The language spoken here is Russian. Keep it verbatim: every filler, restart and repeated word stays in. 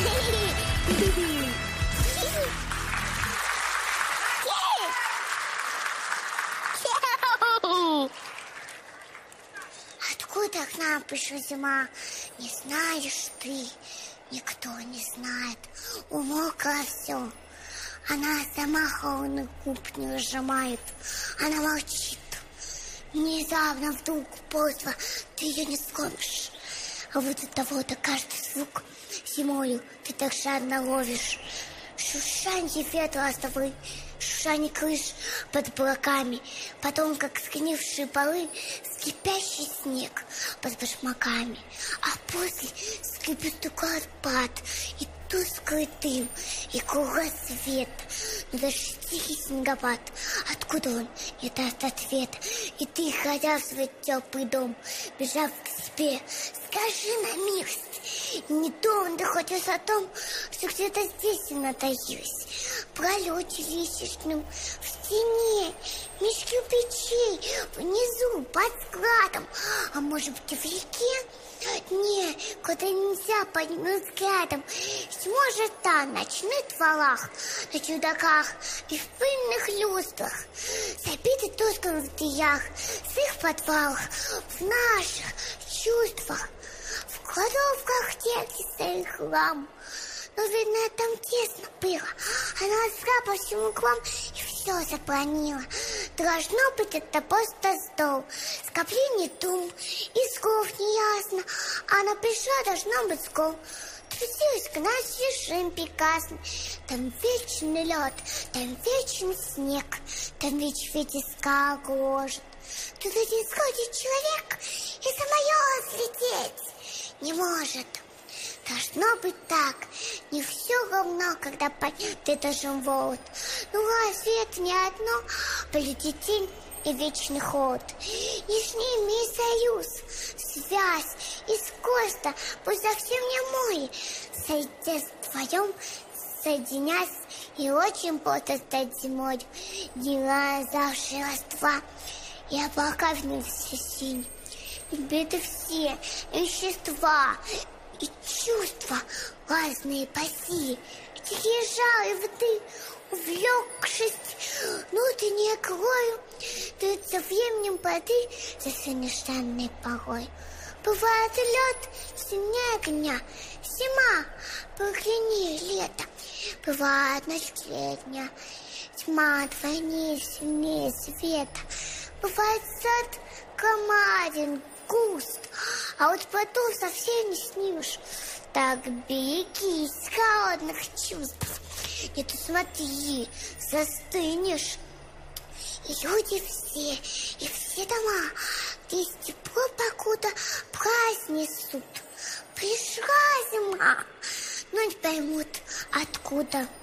Откуда к нам пришла зима, не знаешь ты, никто не знает. Умолкла все, она сама холодных губ не сжимает, она молчит. Внезапно вдруг поздно, ты ее не скормишь. А вот от того-то каждый звук зимою ты так жадно ловишь. Шуршанье ветра ластовый, шуршанье крыш под облаками, потом, как сгнившие полы, скрипящий снег под башмаками, а после скрипит тукопад и тусклый дым, и круга свет. Но даже тихий снегопад, откуда он не даст ответ? И ты, ходя в свой теплый дом, бежав к себе, скажи на милость, не думал ты хоть раз о том, что где-то здесь она таилась, в пролете лестничном, в стене, мешки у печей, внизу, под складом, а может быть и в реке? Не, куда нельзя под ним взглядом. Сможет там на ночных валах, на чудаках и в пыльных люстрах, забиты туском в дверях, в их подвалах, в наших чувствах, в кладовках тех и хлам. Но, видно, там тесно было. Она шла по всем углам и все запланила. Должно быть, это просто стол, скопление дум и слов неясно. Она пришла, должно быть, скол. Трусилась к нас свежим прекрасным. Там вечный лед, там вечный снег, там вечный ветер скал гложет. Туда не сходит человек и самолет взлететь не может. Должно быть так. Не все равно, когда под этажом волт. Ну разве это не одно? Полетит тень и вечный холод. Не с ними союз, связь и скорство, пусть совсем не мой. Сойдясь вдвоем, соединясь, и очень просто стать зимой. Дела завшие роства, и облака вновь все синь. И беды все, вещества и чувства разные по силе. Тихие жары воды, увлекшись внутренней крою, даются временем плоды за совершенной порой. Бывает лед сильнее огня, зима покренее лето. Бывает ночь летняя, тьма двойнее сильнее света. Бывает сад громаден, густ, а вот потом совсем не снимешь. Так берегись холодных чувств. Не то смотри, застынешь. И люди все, и все дома, здесь тепло покуда празднесут. Пришла зима, но не поймут откуда.